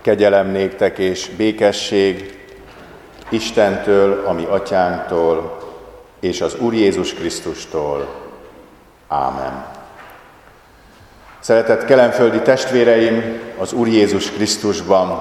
Kegyelem néktek és békesség Istentől, a mi atyánktól, és az Úr Jézus Krisztustól. Ámen. Szeretett kelenföldi testvéreim az Úr Jézus Krisztusban!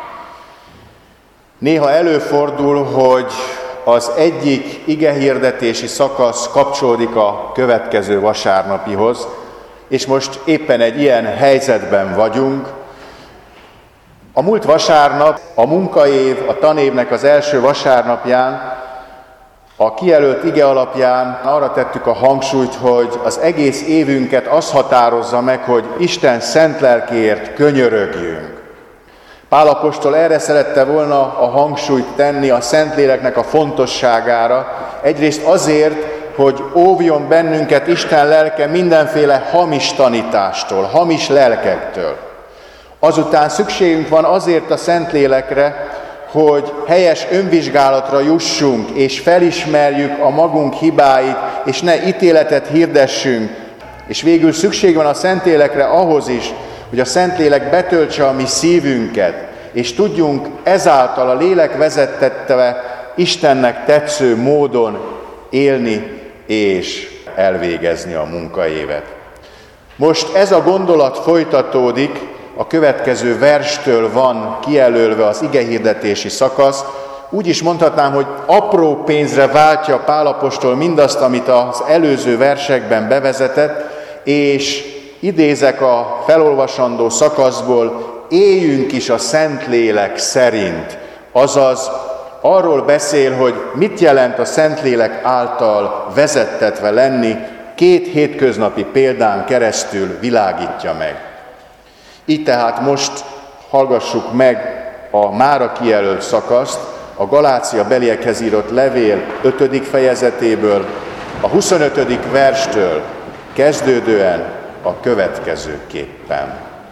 Néha előfordul, hogy az egyik igehirdetési szakasz kapcsolódik a következő vasárnapihoz, és most éppen egy ilyen helyzetben vagyunk. A múlt vasárnap, a munkaév, a tanévnek az első vasárnapján, a kijelölt ige alapján arra tettük a hangsúlyt, hogy az egész évünket az határozza meg, hogy Isten szent lelkéért könyörögjünk. Pál apostol erre szerette volna a hangsúlyt tenni, a Szentléleknek a fontosságára. Egyrészt azért, hogy óvjon bennünket Isten lelke mindenféle hamis tanítástól, hamis lelkektől. Azután szükségünk van azért a Szentlélekre, hogy helyes önvizsgálatra jussunk, és felismerjük a magunk hibáit, és ne ítéletet hirdessünk. És végül szükség van a Szentlélekre ahhoz is, hogy a Szentlélek betöltse a mi szívünket, és tudjunk ezáltal a lélek vezettetve Istennek tetsző módon élni és elvégezni a munkaévet. Most ez a gondolat folytatódik, a következő verstől van kijelölve az igehirdetési szakasz. Úgy is mondhatnám, hogy apró pénzre váltja Pál apostol mindazt, amit az előző versekben bevezetett, és idézek a felolvasandó szakaszból, éljünk is a Szentlélek szerint. Azaz arról beszél, hogy mit jelent a Szentlélek által vezettetve lenni, 2 hétköznapi példán keresztül világítja meg. Így tehát most hallgassuk meg a mára kijelölt szakaszt, a Galácia beliekhez írott levél 5. fejezetéből, a 25. verstől kezdődően a következőképpen.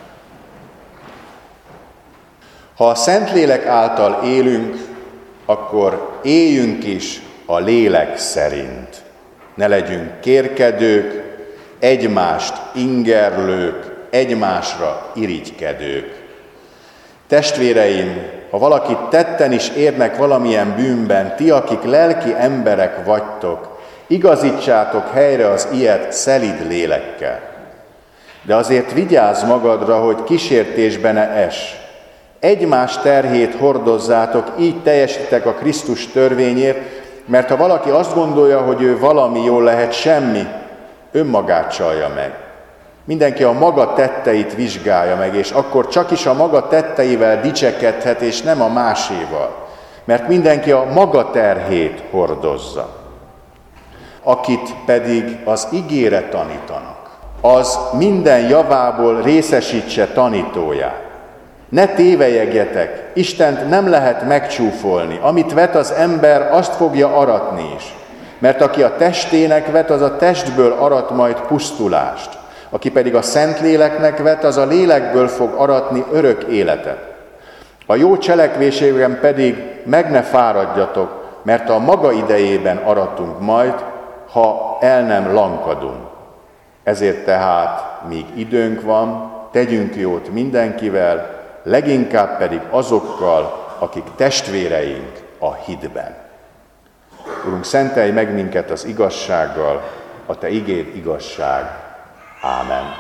Ha a Szentlélek által élünk, akkor éljünk is a lélek szerint. Ne legyünk kérkedők, egymást ingerlők, egymásra irigykedők. Testvéreim, ha valakit tetten is érnek valamilyen bűnben, ti, akik lelki emberek vagytok, igazítsátok helyre az ilyet szelíd lélekkel. De azért vigyázz magadra, hogy kísértésbe ne ess. Egymás terhét hordozzátok, így teljesítek a Krisztus törvényért, mert ha valaki azt gondolja, hogy ő valami, jól lehet semmi, önmagát csalja meg. Mindenki a maga tetteit vizsgálja meg, és akkor csak is a maga tetteivel dicsekedhet, és nem a máséval. Mert mindenki a maga terhét hordozza. Akit pedig az igére tanítanak, az minden javából részesítse tanítóját. Ne tévelyegjetek, Istent nem lehet megcsúfolni. Amit vet az ember, azt fogja aratni is. Mert aki a testének vet, az a testből arat majd pusztulást. Aki pedig a Szentléleknek vet, az a lélekből fog aratni örök életet. A jó cselekvésében pedig meg ne fáradjatok, mert a maga idejében aratunk majd, ha el nem lankadunk. Ezért tehát, míg időnk van, tegyünk jót mindenkivel, leginkább pedig azokkal, akik testvéreink a hitben. Urunk, szentelj meg minket az igazsággal, a Te igéd igazság. Ámen.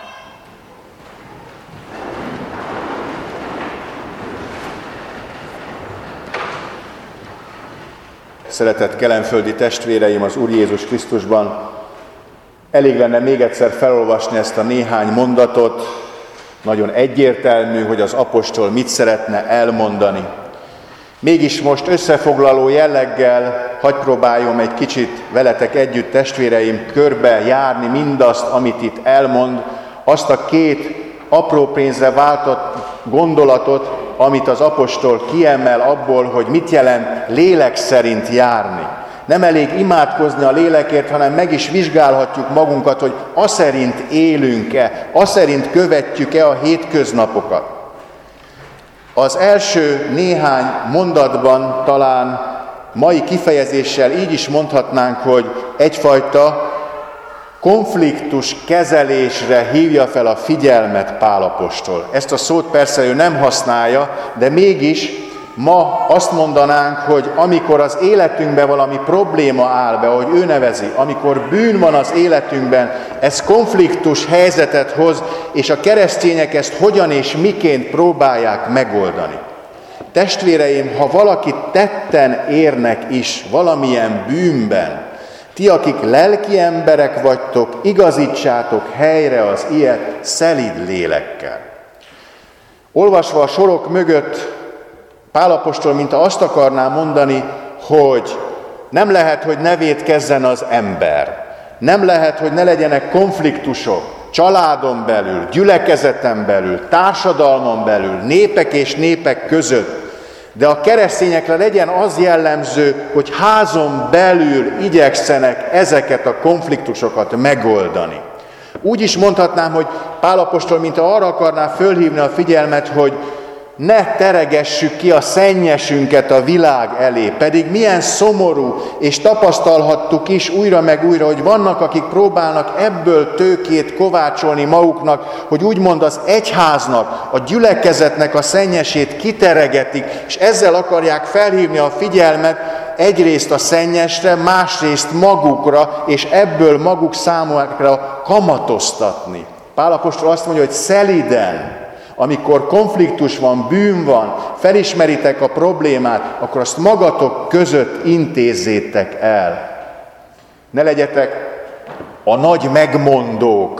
Szeretett kelenföldi testvéreim az Úr Jézus Krisztusban, elég lenne még egyszer felolvasni ezt a néhány mondatot. Nagyon egyértelmű, hogy az apostol mit szeretne elmondani. Mégis most összefoglaló jelleggel hadd próbáljam egy kicsit veletek együtt, testvéreim, körbe járni mindazt, amit itt elmond, azt a 2 apró pénzre váltott gondolatot, amit az apostol kiemel abból, hogy mit jelent lélek szerint járni. Nem elég imádkozni a lélekért, hanem meg is vizsgálhatjuk magunkat, hogy aszerint élünk-e, aszerint követjük-e a hétköznapokat. Az első néhány mondatban talán mai kifejezéssel így is mondhatnánk, hogy egyfajta konfliktus kezelésre hívja fel a figyelmet Pál apostol. Ezt a szót persze ő nem használja, de mégis ma azt mondanánk, hogy amikor az életünkben valami probléma áll be, ahogy ő nevezi, amikor bűn van az életünkben, ez konfliktus helyzetet hoz, és a keresztények ezt hogyan és miként próbálják megoldani. Testvéreim, ha valaki tetten érnek is valamilyen bűnben, ti, akik lelki emberek vagytok, igazítsátok helyre az ilyet szelíd lélekkel. Olvasva a sorok mögött Pál apostol mintha azt akarná mondani, hogy nem lehet, hogy ne vétkezzen az ember. Nem lehet, hogy ne legyenek konfliktusok családon belül, gyülekezeten belül, társadalmon belül, népek és népek között. De a keresztényekre legyen az jellemző, hogy házon belül igyekszenek ezeket a konfliktusokat megoldani. Úgy is mondhatnám, hogy Pál apostol mintha arra akarná fölhívni a figyelmet, hogy ne teregessük ki a szennyesünket a világ elé, pedig milyen szomorú, és tapasztalhattuk is újra meg újra, hogy vannak, akik próbálnak ebből tőkét kovácsolni maguknak, hogy úgymond az egyháznak, a gyülekezetnek a szennyesét kiteregetik, és ezzel akarják felhívni a figyelmet egyrészt a szennyesre, másrészt magukra, és ebből maguk számára kamatoztatni. Pál apostol azt mondja, hogy szelíden, amikor konfliktus van, bűn van, felismeritek a problémát, akkor azt magatok között intézzétek el. Ne legyetek a nagy megmondók.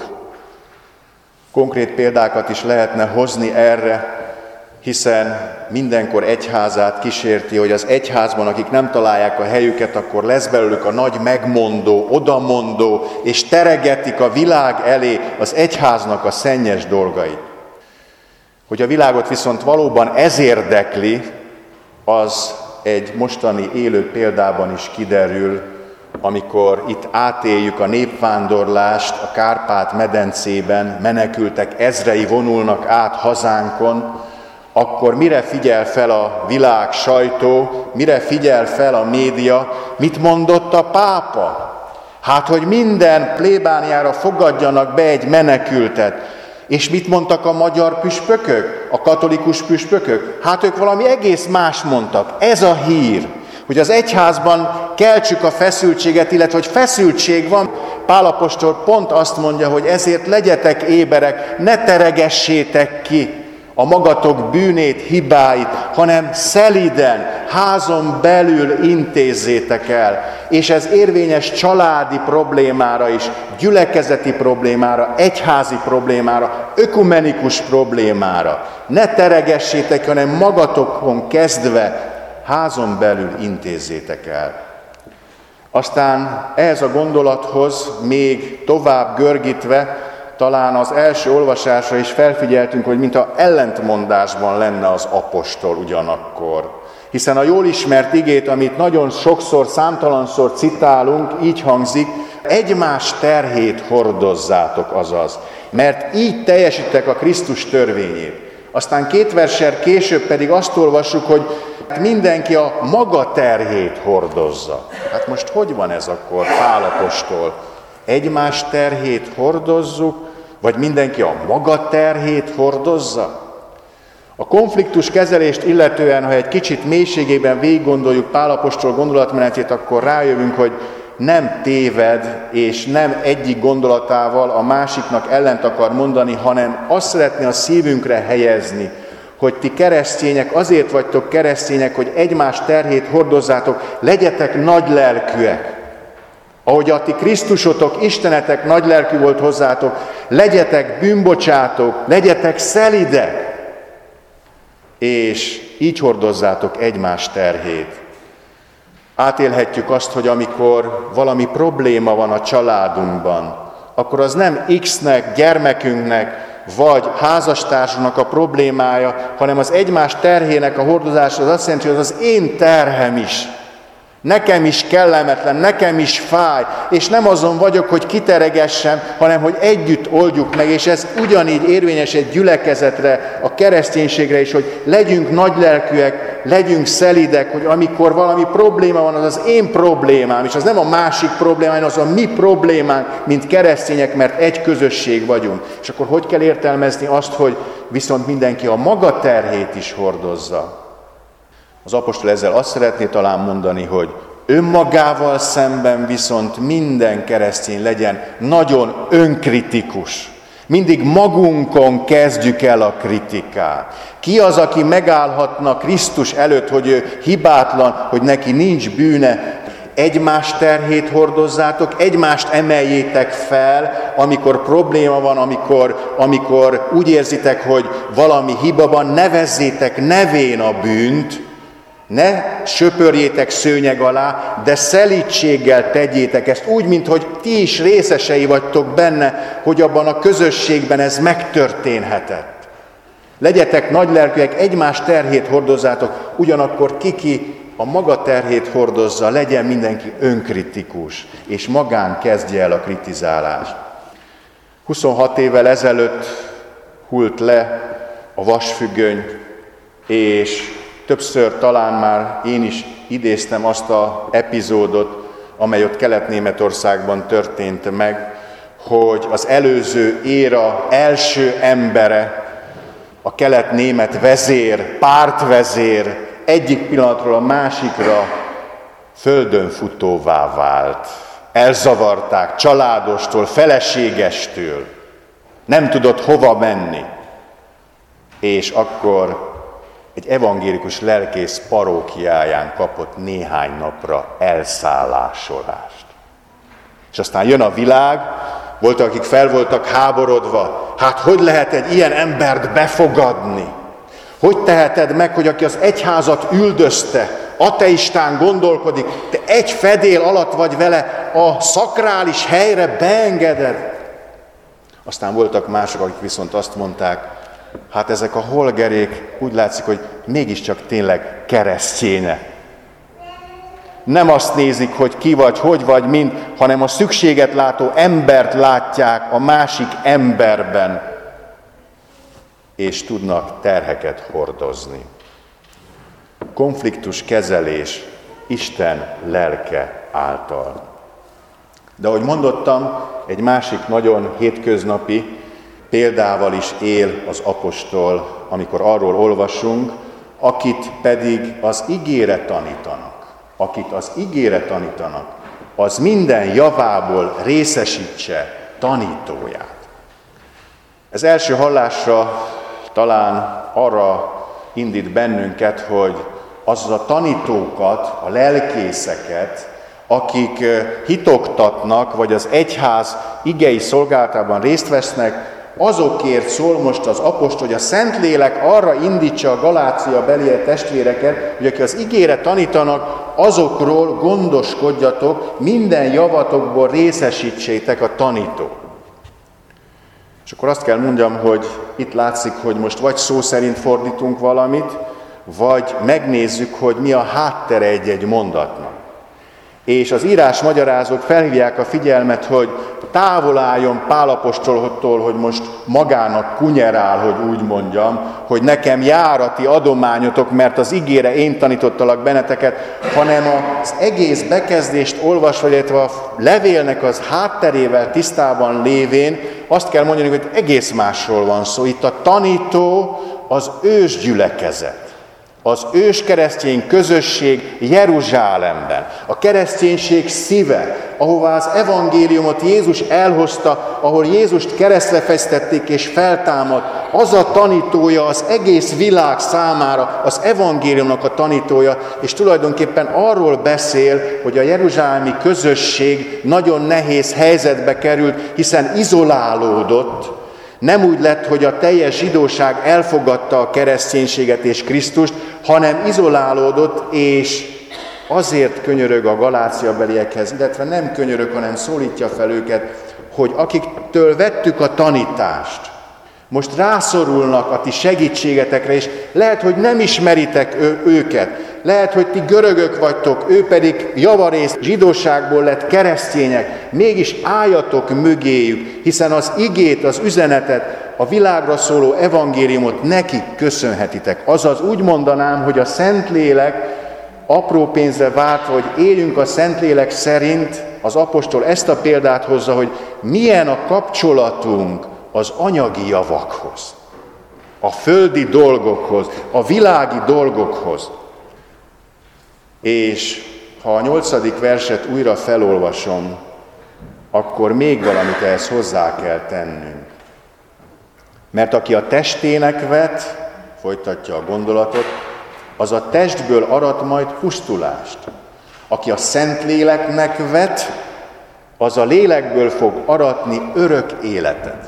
Konkrét példákat is lehetne hozni erre, hiszen mindenkor egyházát kísérti, hogy az egyházban, akik nem találják a helyüket, akkor lesz belőlük a nagy megmondó, odamondó, és teregetik a világ elé az egyháznak a szennyes dolgait. Hogy a világot viszont valóban ez érdekli, az egy mostani élő példában is kiderül, amikor itt átéljük a népvándorlást a Kárpát-medencében, menekültek ezrei vonulnak át hazánkon, akkor mire figyel fel a világ sajtó, mire figyel fel a média, mit mondott a pápa? Hát, hogy minden plébániára fogadjanak be egy menekültet. És mit mondtak a magyar püspökök, a katolikus püspökök? Hát ők valami egész más mondtak. Ez a hír, hogy az egyházban keltsük a feszültséget, illetve hogy feszültség van. Pál apostol pont azt mondja, hogy ezért legyetek éberek, ne teregessétek ki a magatok bűnét, hibáit, hanem szelíden, házon belül intézzétek el. És ez érvényes családi problémára is, gyülekezeti problémára, egyházi problémára, ökumenikus problémára. Ne teregessétek, hanem magatokon kezdve házon belül intézzétek el. Aztán ehhez a gondolathoz még tovább görgítve, talán az első olvasásra is felfigyeltünk, hogy mintha ellentmondásban lenne az apostol ugyanakkor. Hiszen a jól ismert igét, amit nagyon sokszor, számtalanszor citálunk, így hangzik, egymás terhét hordozzátok, azaz, mert így teljesítek a Krisztus törvényét. Aztán 2 verssel később pedig azt olvassuk, hogy mindenki a maga terhét hordozza. Hát most hogy van ez akkor, Pál apostol? Egymás terhét hordozzuk, vagy mindenki a maga terhét hordozza? A konfliktus kezelést illetően, ha egy kicsit mélységében végiggondoljuk Pál apostol gondolatmenetét, akkor rájövünk, hogy nem téved, és nem egyik gondolatával a másiknak ellent akar mondani, hanem azt szeretné a szívünkre helyezni, hogy ti keresztények azért vagytok keresztények, hogy egymás terhét hordozzátok, legyetek nagylelkűek. Ahogy a ti Krisztusotok, Istenetek nagylelkű volt hozzátok, legyetek bűnbocsátók, legyetek szelidek, és így hordozzátok egymás terhét. Átélhetjük azt, hogy amikor valami probléma van a családunkban, akkor az nem X-nek, gyermekünknek, vagy házastársunknak a problémája, hanem az egymás terhének a hordozása az azt jelenti, hogy az én terhem is. Nekem is kellemetlen, nekem is fáj, és nem azon vagyok, hogy kiteregessem, hanem hogy együtt oldjuk meg, és ez ugyanígy érvényes egy gyülekezetre, a kereszténységre is, hogy legyünk nagylelkűek, legyünk szelidek, hogy amikor valami probléma van, az az én problémám, és az nem a másik problémája, az a mi problémánk, mint keresztények, mert egy közösség vagyunk. És akkor hogy kell értelmezni azt, hogy viszont mindenki a maga terhét is hordozza? Az apostol ezzel azt szeretné talán mondani, hogy önmagával szemben viszont minden keresztény legyen nagyon önkritikus. Mindig magunkon kezdjük el a kritikát. Ki az, aki megállhatna Krisztus előtt, hogy ő hibátlan, hogy neki nincs bűne? Egymás terhét hordozzátok, egymást emeljétek fel, amikor probléma van, amikor úgy érzitek, hogy valami hiba van, nevezzétek nevén a bűnt, ne söpörjétek szőnyeg alá, de szelídséggel tegyétek ezt, úgy, minthogy ti is részesei vagytok benne, hogy abban a közösségben ez megtörténhetett. Legyetek nagylelkűek, egymás terhét hordozzátok, ugyanakkor ki a maga terhét hordozza, legyen mindenki önkritikus, és magán kezdje el a kritizálást. 26 évvel ezelőtt hult le a vasfüggöny, és többször talán már én is idéztem azt az epizódot, amely ott Kelet-Németországban történt meg, hogy az előző éra első embere, a kelet-német vezér, pártvezér egyik pillanatról a másikra földönfutóvá vált. Elzavarták családostól, feleségestől, nem tudott hova menni. És akkor egy evangélikus lelkész parókiáján kapott néhány napra elszállásolást. És aztán jön a világ, voltak, akik fel voltak háborodva. Hát hogy lehet egy ilyen embert befogadni? Hogy teheted meg, hogy aki az egyházat üldözte, ateistán gondolkodik, te egy fedél alatt vagy vele, a szakrális helyre beengeded? Aztán voltak mások, akik viszont azt mondták, hát ezek a holgerék úgy látszik, hogy mégiscsak tényleg keresztjének. Nem azt nézik, hogy ki vagy, hogy vagy, mind, hanem a szükséget látó embert látják a másik emberben, és tudnak terheket hordozni. Konfliktus kezelés Isten lelke által. De ahogy mondottam, egy másik nagyon hétköznapi példával is él az apostol, amikor arról olvasunk, akit pedig az igére tanítanak. Akit az igére tanítanak, az minden javából részesítse tanítóját. Ez első hallásra talán arra indít bennünket, hogy az a tanítókat, a lelkészeket, akik hitoktatnak, vagy az egyház igei szolgálatában részt vesznek, azokért szól most az apostol, hogy a Szentlélek arra indítsa a Galácia beli testvéreket, hogy akik az igére tanítanak, azokról gondoskodjatok, minden javatokból részesítsétek a tanító. És akkor azt kell mondjam, hogy itt látszik, hogy most vagy szó szerint fordítunk valamit, vagy megnézzük, hogy mi a háttere egy-egy mondatnak. És az írás magyarázók felhívják a figyelmet, hogy távol álljon Pál apostoltól, hogy most magának kunyerál, hogy úgy mondjam, hogy nekem járati adományotok, mert az igére én tanítottalak benneteket, hanem az egész bekezdést olvasva, illetve a levélnek az hátterével tisztában lévén azt kell mondani, hogy egész másról van szó. Itt a tanító az ősgyülekezet. Az őskeresztény közösség Jeruzsálemben, a kereszténység szíve, ahová az evangéliumot Jézus elhozta, ahol Jézust keresztre fesztették és feltámadt, az a tanítója az egész világ számára, az evangéliumnak a tanítója, és tulajdonképpen arról beszél, hogy a jeruzsálemi közösség nagyon nehéz helyzetbe került, hiszen izolálódott. Nem úgy lett, hogy a teljes zsidóság elfogadta a kereszténységet és Krisztust, hanem izolálódott, és azért könyörög a galáciabeliekhez, illetve nem könyörög, hanem szólítja fel őket, hogy akiktől vettük a tanítást, most rászorulnak a ti segítségetekre, és lehet, hogy nem ismeritek őket, lehet, hogy ti görögök vagytok, ő pedig javarészt zsidóságból lett keresztények, mégis álljatok mögéjük, hiszen az igét, az üzenetet a világra szóló evangéliumot nekik köszönhetitek. Azaz úgy mondanám, hogy a Szentlélek apró pénzre vártva, hogy éljünk a Szentlélek szerint, az apostol ezt a példát hozza, hogy milyen a kapcsolatunk az anyagi javakhoz, a földi dolgokhoz, a világi dolgokhoz. És ha a 8. verset újra felolvasom, akkor még valamit ehhez hozzá kell tennünk. Mert aki a testének vet, folytatja a gondolatot, az a testből arat majd pusztulást. Aki a Szentléleknek vet, az a lélekből fog aratni örök életet.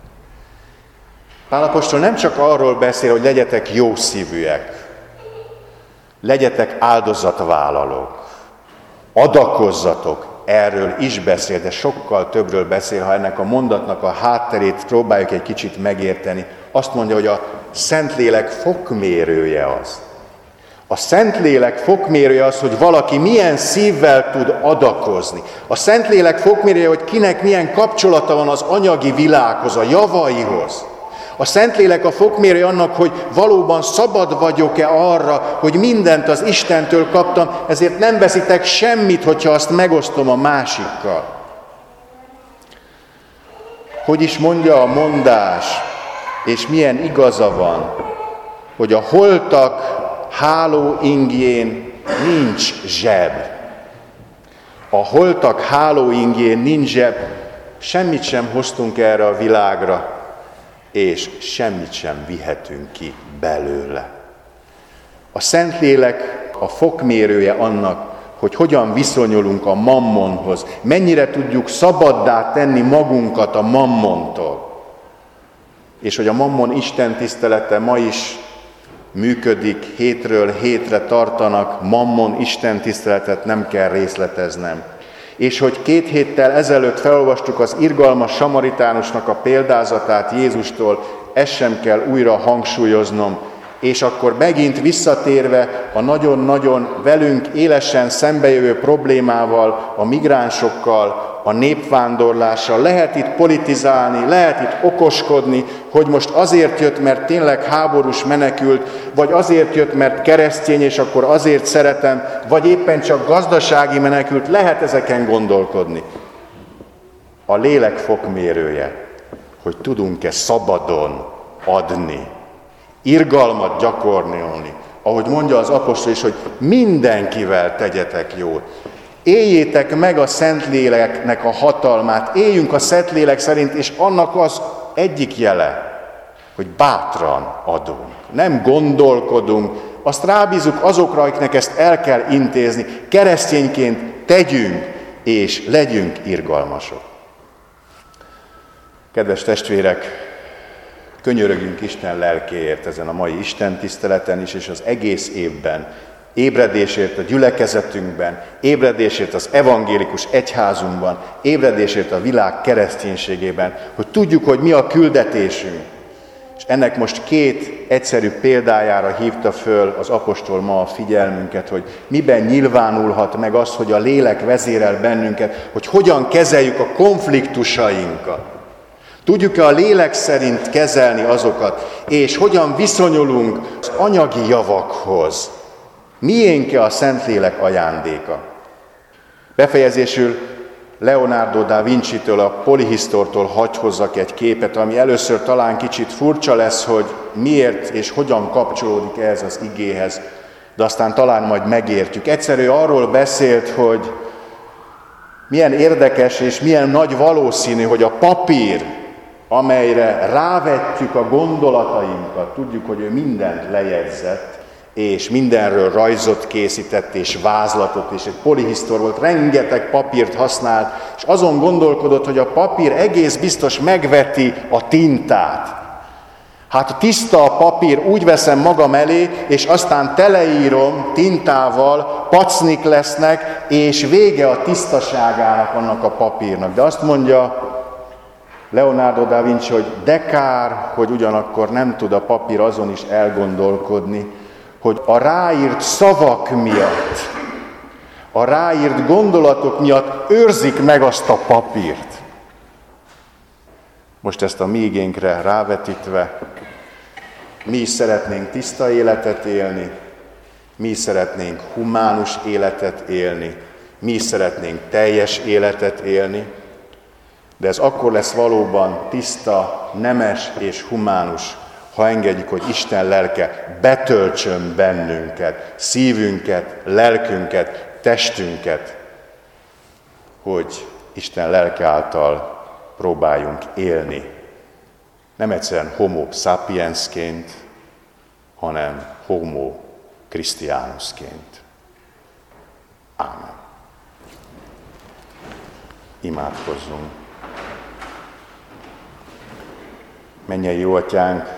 Pál apostol nem csak arról beszél, hogy legyetek jó szívűek, legyetek áldozatvállalók, adakozzatok, erről is beszél, de sokkal többről beszél, ha ennek a mondatnak a hátterét próbáljuk egy kicsit megérteni. Azt mondja, hogy a Szentlélek fokmérője az. A Szentlélek fokmérője az, hogy valaki milyen szívvel tud adakozni. A Szentlélek fokmérője, hogy kinek milyen kapcsolata van az anyagi világhoz, a javaihoz. A Szentlélek a fokmérője annak, hogy valóban szabad vagyok-e arra, hogy mindent az Istentől kaptam, ezért nem veszitek semmit, hogyha azt megosztom a másikkal. Hogy is mondja a mondás, és milyen igaza van, hogy a holtak hálóingjén nincs zseb. A holtak hálóingjén nincs zseb, semmit sem hoztunk erre a világra, és semmit sem vihetünk ki belőle. A Szentlélek a fokmérője annak, hogy hogyan viszonyulunk a mammonhoz, mennyire tudjuk szabaddá tenni magunkat a mammontól. És hogy a mammon istentisztelete ma is működik, hétről hétre tartanak mammon istentiszteletet, nem kell részleteznem. És hogy 2 héttel ezelőtt felolvastuk az irgalmas samaritánusnak a példázatát Jézustól, ezt sem kell újra hangsúlyoznom. És akkor megint visszatérve a nagyon-nagyon velünk élesen szembejövő problémával, a migránsokkal, a népvándorlással, lehet itt politizálni, lehet itt okoskodni, hogy most azért jött, mert tényleg háborús menekült, vagy azért jött, mert keresztény, és akkor azért szeretem, vagy éppen csak gazdasági menekült, lehet ezeken gondolkodni. A lélek fokmérője, hogy tudunk-e szabadon adni, irgalmat gyakorolni, ahogy mondja az apostol is, hogy mindenkivel tegyetek jót. Éljétek meg a Szentléleknek a hatalmát, éljünk a Szentlélek szerint, és annak az egyik jele, hogy bátran adunk. Nem gondolkodunk, azt rábízunk azokra, akiknek ezt el kell intézni. Keresztényként tegyünk, és legyünk irgalmasok. Kedves testvérek, könyörögjünk Isten lelkéért ezen a mai istentiszteleten is, és az egész évben. Ébredésért a gyülekezetünkben, ébredésért az evangélikus egyházunkban, ébredésért a világ kereszténységében, hogy tudjuk, hogy mi a küldetésünk. És ennek most 2 egyszerű példájára hívta föl az apostol ma a figyelmünket, hogy miben nyilvánulhat meg az, hogy a lélek vezérel bennünket, hogy hogyan kezeljük a konfliktusainkat. Tudjuk-e a lélek szerint kezelni azokat, és hogyan viszonyulunk az anyagi javakhoz? Miénk-e a Szentlélek ajándéka? Befejezésül Leonardo da Vinci-től, a Polihisztortól hagy hozzak egy képet, ami először talán kicsit furcsa lesz, hogy miért és hogyan kapcsolódik ehhez az igéhez, de aztán talán majd megértjük. Egyszerű arról beszélt, hogy milyen érdekes és milyen nagy valószínű, hogy a papír, amelyre rávetjük a gondolatainkat, tudjuk, hogy ő mindent lejegyzett, és mindenről rajzot készített, és vázlatot, és egy polihisztor volt, rengeteg papírt használt, és azon gondolkodott, hogy a papír egész biztos megveti a tintát. Hát tiszta a papír, úgy veszem magam elé, és aztán teleírom tintával, pacnik lesznek, és vége a tisztaságának annak a papírnak. De azt mondja Leonardo da Vinci, hogy de kár, hogy ugyanakkor nem tud a papír azon is elgondolkodni, hogy a ráírt szavak miatt, a ráírt gondolatok miatt őrzik meg azt a papírt. most ezt a mi igénkre rávetítve, mi is szeretnénk tiszta életet élni, mi is szeretnénk humánus életet élni, mi is szeretnénk teljes életet élni, de ez akkor lesz valóban tiszta, nemes és humánus, ha engedjük, hogy Isten lelke betöltsön bennünket, szívünket, lelkünket, testünket, hogy Isten lelke által próbáljunk élni. Nem egyszerűen homo sapiensként, hanem homo christianusként. Ámen. Imádkozzunk. Mennyei Jó Atyánk,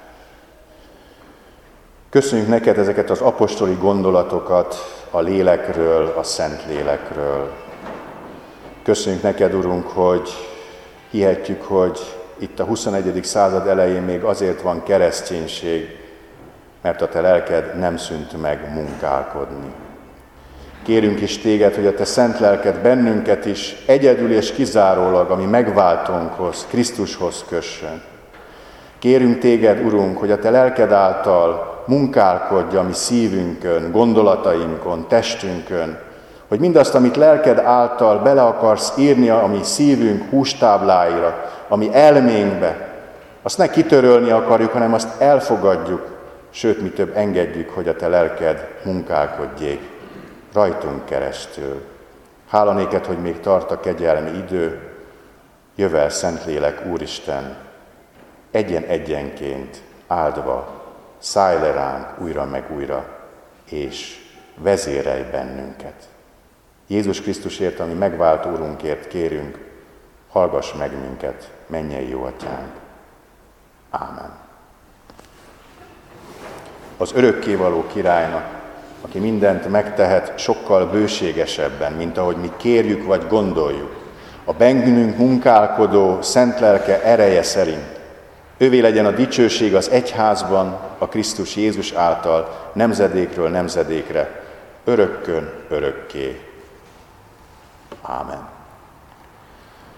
köszönjük neked ezeket az apostoli gondolatokat a lélekről, a Szentlélekről. Köszönjük neked, Urunk, hogy hihetjük, hogy itt a 21. század elején még azért van kereszténység, mert a te lelked nem szűnt meg munkálkodni. Kérünk is téged, hogy a te szent lelked bennünket is egyedül és kizárólag a mi megváltónkhoz, Krisztushoz kössön. Kérünk téged, Urunk, hogy a te lelked által munkálkodj a mi szívünkön, gondolatainkon, testünkön, hogy mindazt, amit lelked által bele akarsz írni a mi szívünk hústábláira, a mi elménkbe, azt ne kitörölni akarjuk, hanem azt elfogadjuk, sőt, mi több engedjük, hogy a te lelked munkálkodjék rajtunk keresztül. Hála néked, hogy még tart a kegyelmi idő, jövel Szentlélek, Úristen, egyen-egyenként áldva, szállj le ránk újra meg újra, és vezérelj bennünket. Jézus Krisztusért, ami megváltó Úrunkért kérünk, hallgass meg minket, mennyei Jó Atyánk. Ámen. Az örökkévaló királynak, aki mindent megtehet sokkal bőségesebben, mint ahogy mi kérjük vagy gondoljuk, a bennünk munkálkodó szent lelke ereje szerint, ővé legyen a dicsőség az egyházban, a Krisztus Jézus által, nemzedékről nemzedékre, örökkön örökké. Ámen.